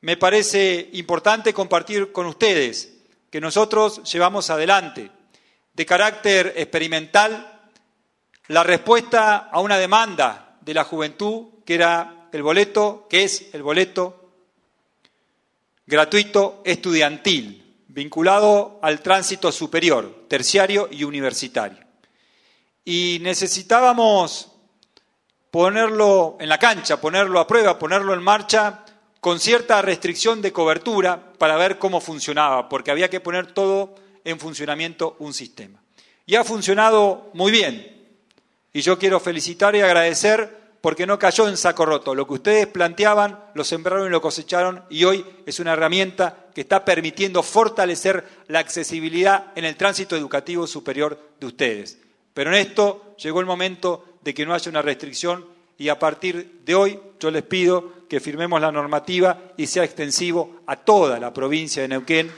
me parece importante compartir con ustedes que nosotros llevamos adelante de carácter experimental la respuesta a una demanda de la juventud que es el boleto gratuito estudiantil, vinculado al tránsito superior, terciario y universitario. Y necesitábamos ponerlo en la cancha, ponerlo a prueba, ponerlo en marcha con cierta restricción de cobertura para ver cómo funcionaba, porque había que poner todo en funcionamiento un sistema. Y ha funcionado muy bien. Y yo quiero felicitar y agradecer porque no cayó en saco roto. Lo que ustedes planteaban, lo sembraron y lo cosecharon, y hoy es una herramienta que está permitiendo fortalecer la accesibilidad en el tránsito educativo superior de ustedes. Pero en esto llegó el momento de que no haya una restricción y a partir de hoy yo les pido que firmemos la normativa y sea extensivo a toda la provincia de Neuquén.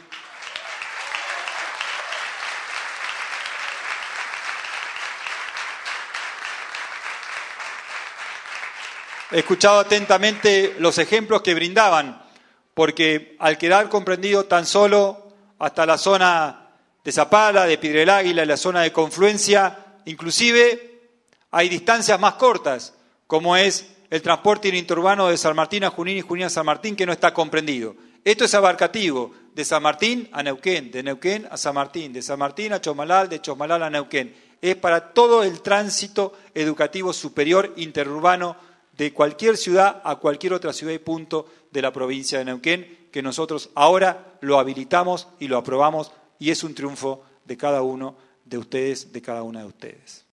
He escuchado atentamente los ejemplos que brindaban, porque al quedar comprendido tan solo hasta la zona de Zapala, de Piedra del Águila, la zona de confluencia, inclusive hay distancias más cortas, como es el transporte interurbano de San Martín a Junín y Junín a San Martín, que no está comprendido. Esto es abarcativo, de San Martín a Neuquén, de Neuquén a San Martín, de San Martín a Chosmalal, de Chosmalal a Neuquén. Es para todo el tránsito educativo superior interurbano de cualquier ciudad a cualquier otra ciudad y punto de la provincia de Neuquén, que nosotros ahora lo habilitamos y lo aprobamos, y es un triunfo de cada uno de ustedes, de cada una de ustedes.